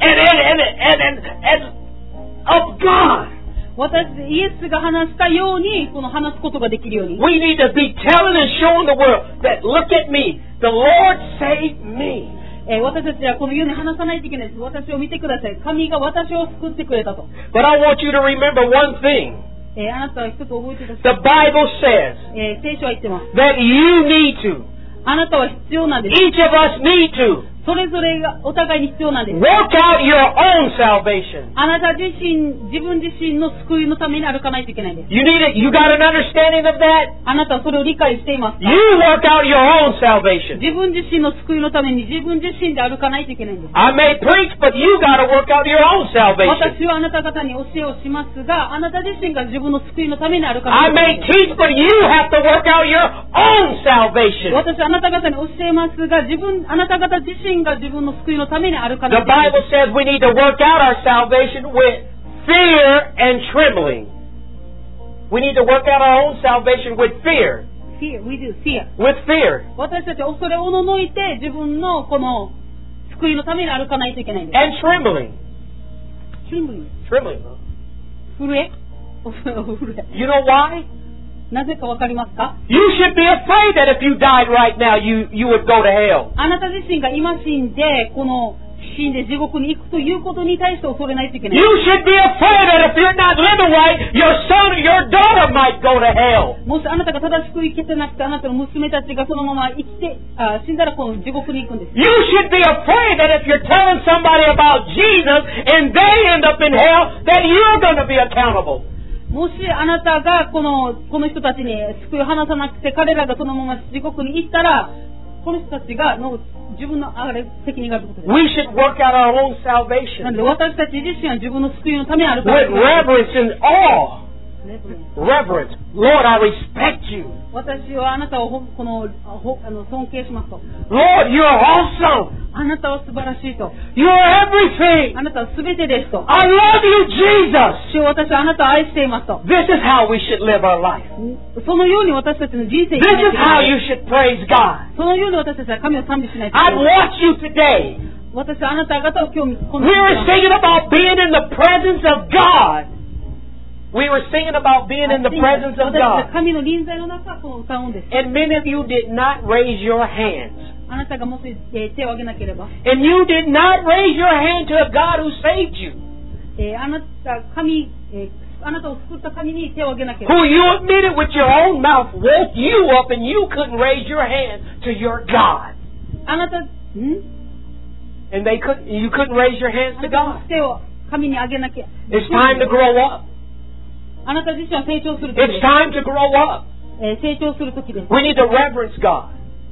and of God. イエスが話したようにこの話すことができるように。 We need to be telling and showing the world that look at me. The Lord saved me. 私たちはこの世に話さないといけないです。私を見てください。神が私を救ってくれたと。 But I want you to remember one thing. あなたは一つ覚えてください。 The Bible says 聖書は言ってます。 that you need to. あなたは必要なんです。 Each of us need to それぞれがお互いに必要なんです。 work out your own salvation. あなた自分自身の救いのために歩かないといけないんです。 You got an understanding of that? あなたはそれを理解していますか？ You work out your own salvation. 自分自身の救いのために自分自身で歩かないといけないんです。 I may preach, but you got to work out your own salvation. 私はあなた方に教えをしますが、あなた自身が自分の救いのために歩かな I いとい may けないんです。 teach, but you have to work out your own salvation. 私はあなた方に教えますが、あなた方自身身が自分の救いのために歩か The ないといけない Bible says we need to work out our salvation with fear and trembling. We need to work out our own salvation with fear. Fear, we do fear. With fear. 私たちは恐れおののいて自分のこの救いのために歩かないといけないんです。 And trembling. Trembling. Trembling. 震え震え You know why? なぜかわかりますか？ You should be afraid that if you died right now, you would go to hell. あなた自身が今死んで死んで地獄に行くということに対して恐れないといけない。 You should be afraid that if you're not living right, your son or your daughter might go to hell. もしあなたが正しく生きてなくてあなたの娘たちがそのまま死んだらこの地獄に行くんです。 You should be afraid that if you're telling somebody about Jesus and they end up in hell, that you're going to be accountable. もしあなたがこの人たちに救いを話さなくて彼らがそのまま地獄に行ったらこの人たちが自分の責任があることです。 We should work out our own な salvation ので私たち自身は自分の救いのために歩かな with いといけない。 reverence and awe. Reverence. Lord, I respect you. 私はあなたを尊敬しますと。 Lord, you're awesome. あなたは素晴らしいと。 You're everything. あなたは全てですと。 I love you, Jesus. 主よ私はあなたを愛していますと。 This is how we should live our life. そのように私たちの人生 This 生きないと is いけ how ない。 you should praise God. そのように私たちは神を賛美しないといけ I ない。 want you today. 私はあなた方を今日この We were singing about being in the presence of God. We were singing about being in the presence of 私たちは God. 神の臨在の中この歌うんです。 And many of you did not raise your hands. あなたがもし手を挙げなければ、 And you did not raise your hand to a God who saved you. あなたを救った神に手を挙げなければ、 Who you admitted with your own mouth woke you up and you couldn't raise your hand to your God. あなた、 And you couldn't raise your hands あ to なたの God. 手を神に挙げなきゃ。 It's time to grow up. あなた自身は成長する時 It's です。 time to grow up. 成長する時です。 We need to reverence God.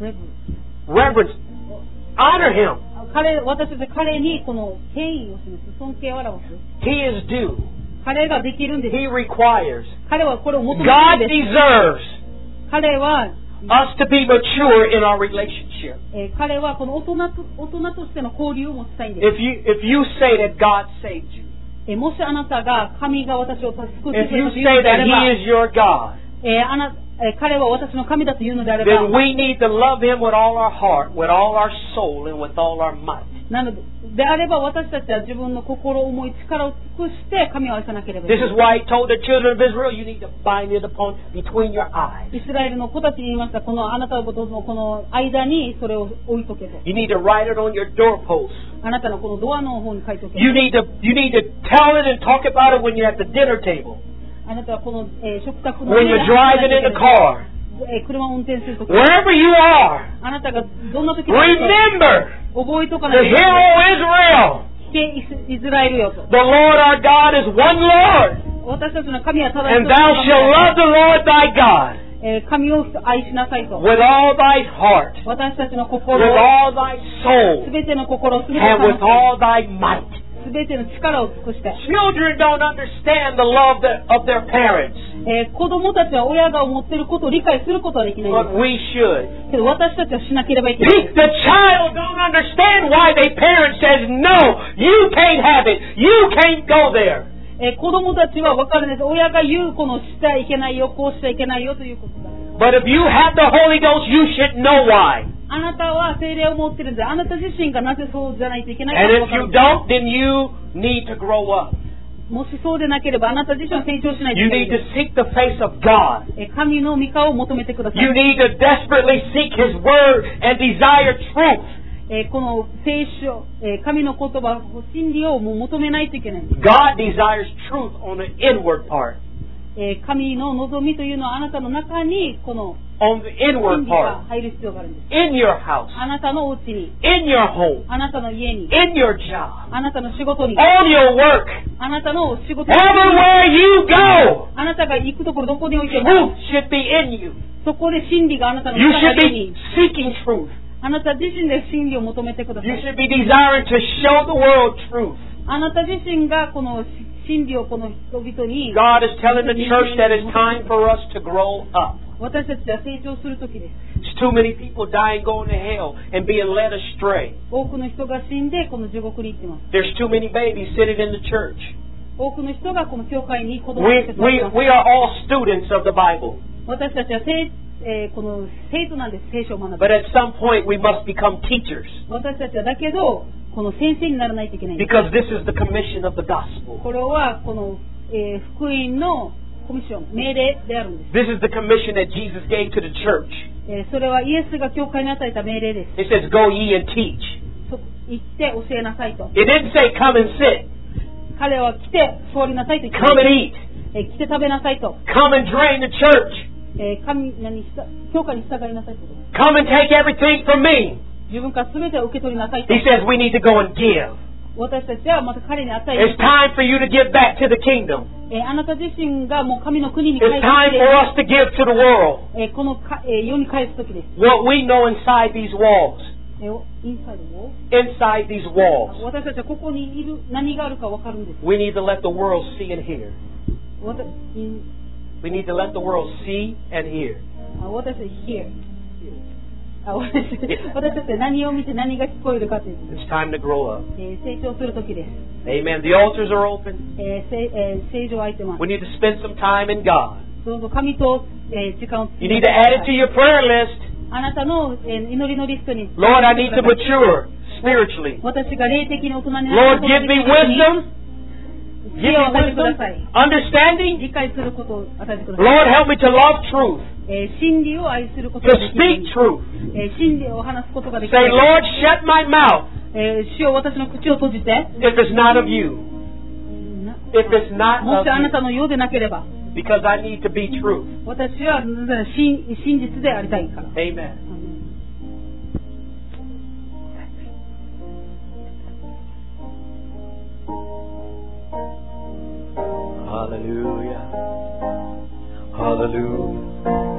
Reverence. Honor Him. 私たちは彼にこの権威を示す、尊敬を表す。 He is due. 彼ができるんです。 He requires. 彼はこれを求め God ているんです。 deserves 彼は us to be mature in our relationship. 彼はこの大人としての交流を持ちたいんで If you say that God saved you, す。もしあなたが神が私を救ってく if れたと you いうの say であ that れば、 He is your God, 彼は私の神だというのであれば、 then we need to love Him with all our heart, with all our soul, and with all our might. なのであれば私たちは自分の心、思い、力を尽くして神を愛さなければい This け is ない。 why He told the children of Israel, you need to bind it upon between your eyes. イスラエルの子たちに言いました。このあなたのことのこの間にそれを置いとけと。 You need to write it on your doorpost. あなたのこのドアの方に書いておけ。 You need to tell it and talk about it when you're at the dinner table, あなたはこの、食卓の when you're driving in the car, 車を運転するとき、 wherever you are. あなたがどんな時でも Remember 覚えとか the ないといけない。 hero Israel. イスラエルよと。 The Lord our God is one Lord, 私たちの神はただ一 and つ thou shalt love the Lord thy God 神を愛しなさいと。 with all thy heart, 私たちの with 心、 all thy soul, すべての心、すべて and の with all thy might. すべての力を尽くして、 Children don't understand the love of their parents, 子供たちは親が思っていることを理解することはできないん but で we should. す。けど私たちはしなければいけない。 The child don't understand why their parent says, no, you can't have it, you can't go there. 子供たちは分からないです。親が言うこのしてはいけないよ、こうしちゃいけないよということだ。 But if you have the Holy Ghost, you should know why. あなたは聖霊を持っているんで、あなた自身がなぜそうじゃないといけないか And 分 if かる you don't, then you need to grow up. もしそうでなければあなた自身は成長しないとい You けない need で to seek the face of God. す。神の御顔を求めてください。 You need to desperately seek His Word and desire truth. この聖書、神の言葉、真理をもう求めないといけない。 God desires truth on the inward part. 神の望みというのはあなたの中にこの On the 真 inward 理が part. 入る必要があるんです。 In your house. あなたのお家に、 In your home. あなたの家に、 In your job. あなたの仕事に、 On your work. あなたの仕事に、 Everywhere you go. あなたが行くところどこにおいても、 Truth should be in you. そこで真理があなたの You 中 should に be seeking truth. あなた自身で真理を求めてくださ You い。 should be desiring to show the world truth. あなた自身がこの真理をこの人々に、 God is telling the church that it's time for us to grow up. 私たちは成長する時です。 There's too many people dying, going to hell, and being led astray. 多くの人が死んでこの地獄に行ってます。 There's too many babies sitting in the church. 多くの人がこの教会に子供を We, 預けており we, ます。 we are all students of the Bible. 私たちはこの生徒なんです。聖書を学ぶ。 But at some point, we must become teachers. 私たちはだけどこの先生にならないといけないんです。 Because this is the commission of the gospel. これはこの、福音のコミッション命令であるんです。 This is the commission that Jesus gave to the church. それはイエスが教会に与えた命令です。 It says, go ye and teach. 行って教えなさいと。 It didn't say, come and sit. 彼は来て座りなさいと言って Come and eat. 来て食べなさいと。 Come and drain the church. 教会に従いなさいと。 Come and take everything from me. 自分から全てを受け取りなさいと。 He says we need to go and give. 私たちはまた彼に与え It's time for you to give back to the kingdom. あなた自身がもう神の国に It's 帰 time って for us to give to the world この世に帰す時です。 what we know inside these walls. インサイドを Inside these walls. 私たちはここにいる何があるか分かるんです。 We need to let the world see and hear. 私 We need to let the world see and hear. 私たち hear 私たちは何を見て何が聞こえるかということで It's time to grow up. す。成長する時です。 Amen. The altars are open. 聖女は開いてます。 We need to spend some time in God. どうぞ神と時間を You need to add it to your prayer list. あなたの祈りのリストに Lord, I need to mature spiritually. 私が霊的に大人にな Lord, ることが give でき me るように wisdom. 知 Give 恵 me を与えてく wisdom, ださい。 understanding. 理解することを与えてください。 Lord, help me to love truth, 真理を愛すること to ができるよう speak に truth. 真理を話すことができる Say, ように Lord, shut my mouth 主よ私の口を閉じて if it's not of you. If it's not もしあな of たのようでなければ you. Because I need to be truth. 私は真実でありたいから。 Amen. Hallelujah. Hallelujah.